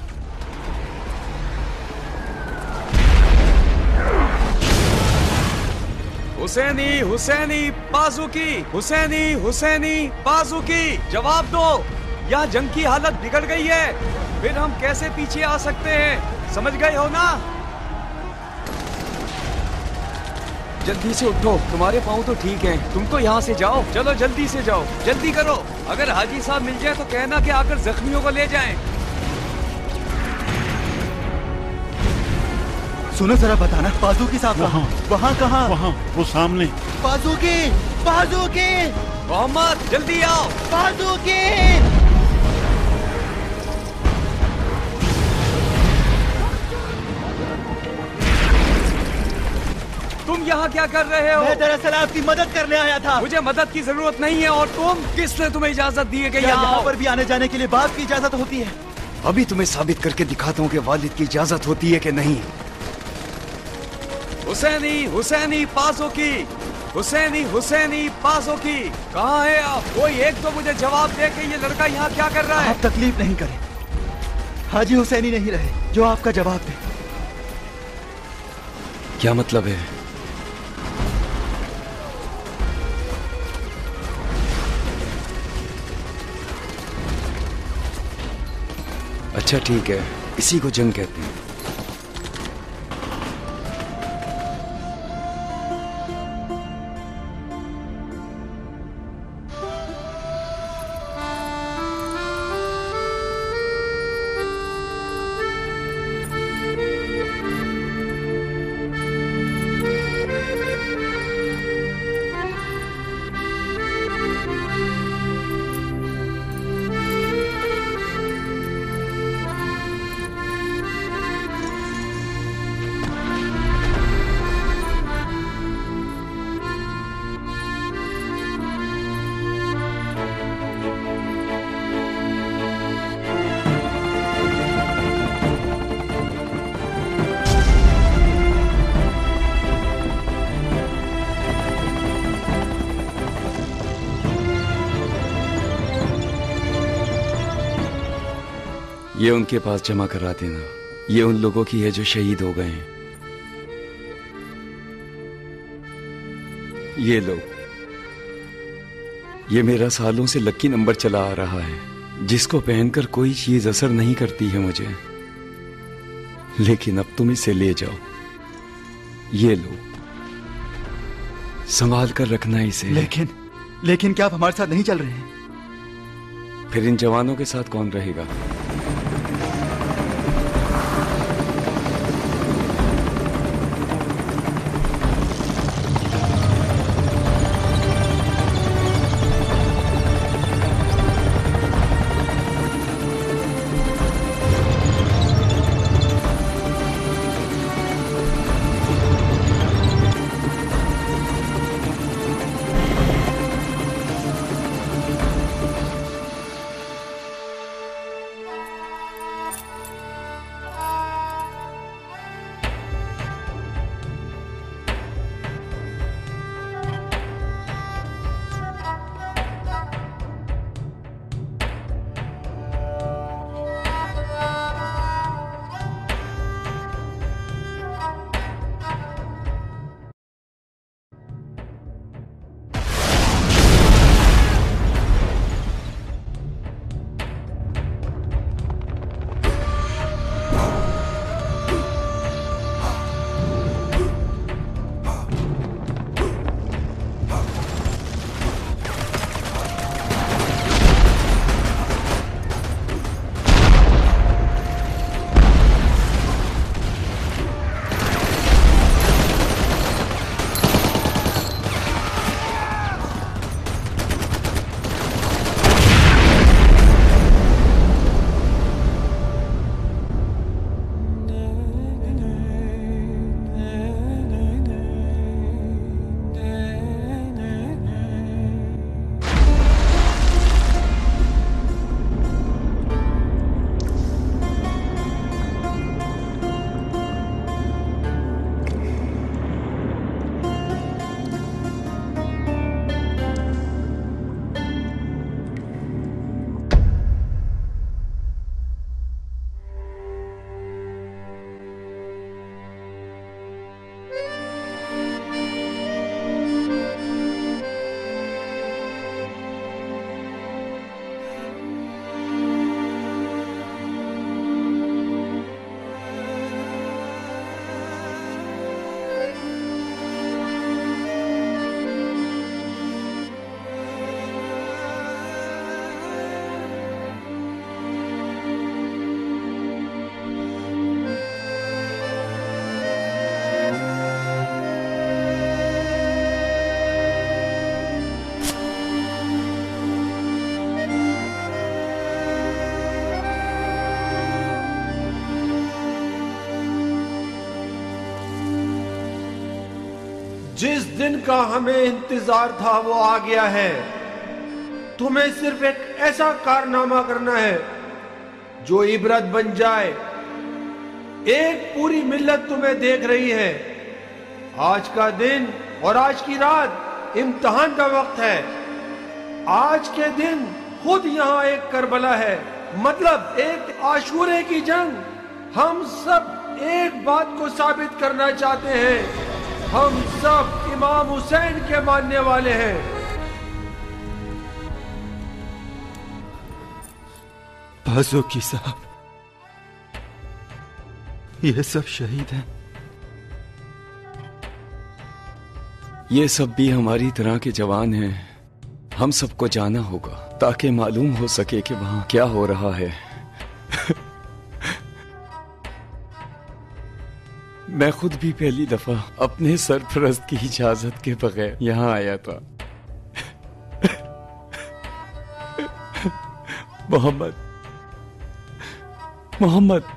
हुसैनी हुसैनी बाजुकी, हुसैनी हुसैनी बाजुकी, जवाब दो। यहाँ जंग की हालत बिगड़ गई है, फिर हम कैसे पीछे आ सकते हैं? समझ गए हो ना? जल्दी से उठो, तुम्हारे पाँव तो ठीक हैं, तुम तो यहाँ से जाओ। चलो जल्दी से जाओ, जल्दी करो। अगर हाजी साहब मिल जाए तो कहना कि आकर जख्मियों को ले जाएं। सुनो जरा, बताना बाजूकी साहब कहाँ? वहाँ कहाँ? वहाँ, वो सामने। बाजूकी, बाजूकी, मोहम्मद जल्दी आओ। बाजूकी। तुम यहाँ क्या कर रहे हो? मैं दरअसल आपकी मदद करने आया था। मुझे मदद की जरूरत नहीं है। और तुम, किसने तुम्हें इजाजत दी है कि यहाँ, यहाँ यहाँ पर भी आने जाने के लिए बाप की इजाजत होती है? अभी तुम्हें साबित करके दिखाता हूँ कि वालिद की इजाजत होती है कि नहीं। हुसैनी हुसैनी बाजुकी, हुसैनी हुसैनी बाजुकी, कहाँ है आप? कोई एक तो मुझे जवाब दे कि ये लड़का यहाँ क्या कर रहा है? आप तकलीफ नहीं करें, हाजी हुसैनी नहीं रहे जो आपका जवाब दे। क्या मतलब है? अच्छा ठीक है, इसी को जंग कहते हैं। ये उनके पास जमा करा देना। ये उन लोगों की है जो शहीद हो गए हैं। ये लो, ये मेरा सालों से लकी नंबर चला आ रहा है, जिसको पहनकर कोई चीज असर नहीं करती है मुझे, लेकिन अब तुम इसे ले जाओ। ये लो, संभाल कर रखना इसे। लेकिन लेकिन क्या आप हमारे साथ नहीं चल रहे हैं? फिर इन जवानों के साथ कौन रहेगा? जिस दिन का हमें इंतजार था वो आ गया है। तुम्हें सिर्फ एक ऐसा कारनामा करना है जो इबरत बन जाए। एक पूरी मिल्लत तुम्हें देख रही है। आज का दिन और आज की रात इम्तिहान का वक्त है। आज के दिन खुद यहाँ एक करबला है, मतलब एक आशूरे की जंग। हम सब एक बात को साबित करना चाहते हैं, हम सब इमाम हुसैन के मानने वाले हैं। बाज़ुकी साहब, ये सब शहीद हैं। ये सब भी हमारी तरह के जवान हैं। हम सबको जाना होगा ताकि मालूम हो सके कि वहां क्या हो रहा है। मैं खुद भी पहली दफा अपने सरपरस्त की इजाजत के बगैर यहाँ आया था। मोहम्मद, मोहम्मद,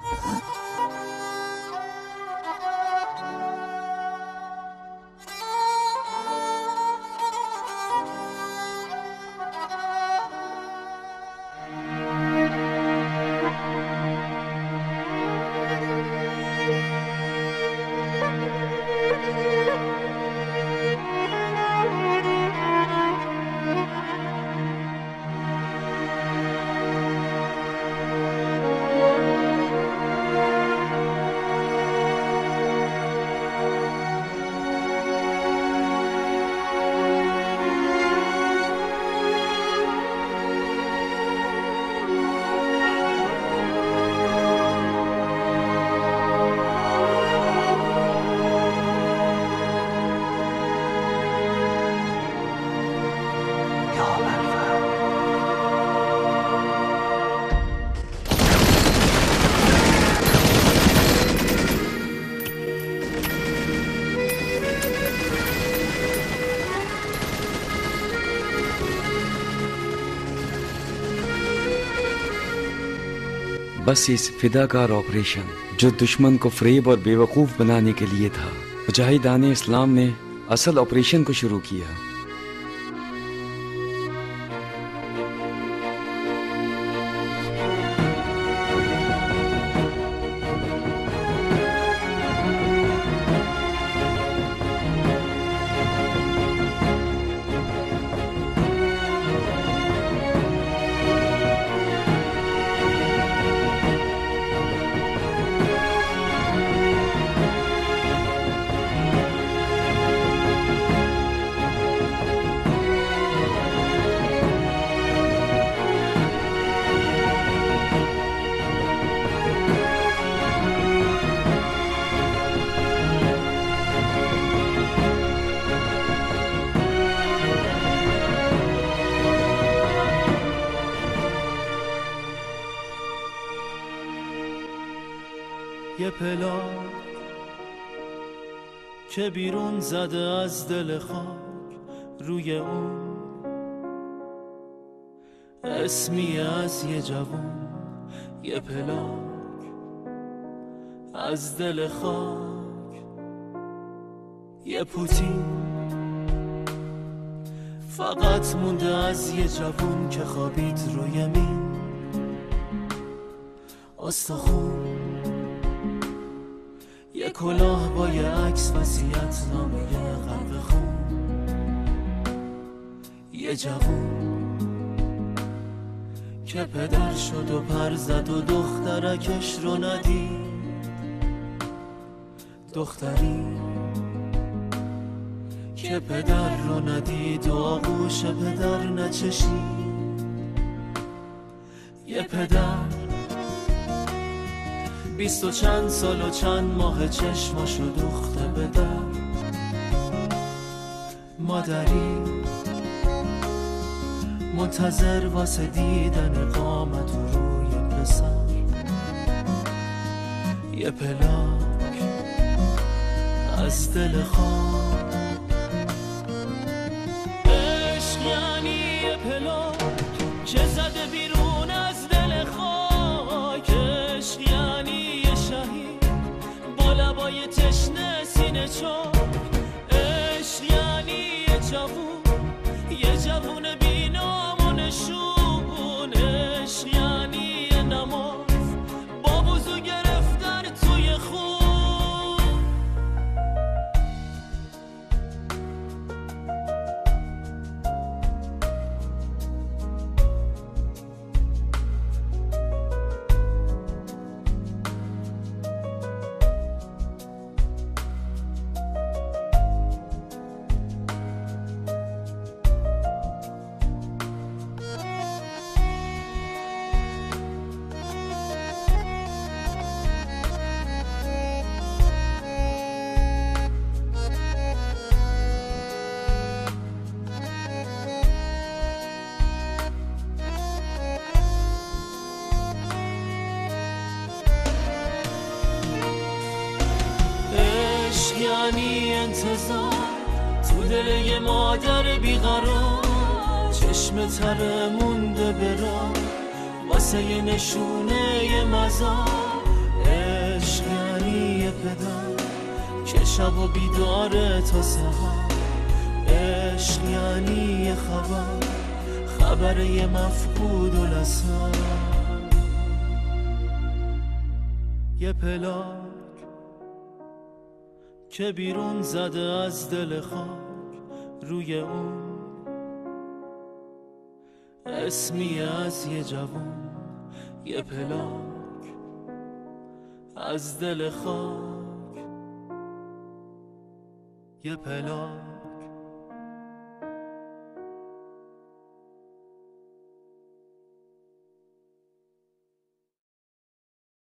बस इस फिदाकार ऑपरेशन जो दुश्मन को फरेब और बेवकूफ बनाने के लिए था, मुजाहिदान इस्लाम ने असल ऑपरेशन को शुरू किया। یه پلاک که بیرون زده از دل خاک، روی اون اسمی از یه جوون. یه پلاک از دل خاک، یه پوتی فقط مونده از یه جوون که خوابید روی مین. استخون یه کلاه با یه عکس وصیت نامه قلب خون. یه جوون که پدر شد و پر زد و دخترکش رو ندید. دختری که پدر رو ندید و آغوش پدر نچشید. یه پدر بیست و چند سال و چند ماه چشماشو دوخته به در. مادری منتظر واسه دیدن قامت و روی پسر. یه پلاک از دل خاک. عشق یعنی یه پلاک که زده بیرون از دل خاک. عشق یعنی یه شهید با لبای تشنه سینه چاک. یعنی انتظار تو دل یه مادر بیقرار، چشم تره مونده برا واسه یه نشونه یه مزار. عشق یعنی یه پدر که شب و بیداره تا سهر، عشق یعنی یه خبر، خبر یه مفقود و لسان. یه پلاک که بیرون زده از دل خاک، روی اون اسمی از یه جوان. یه پلاک از دل خاک، یه پلاک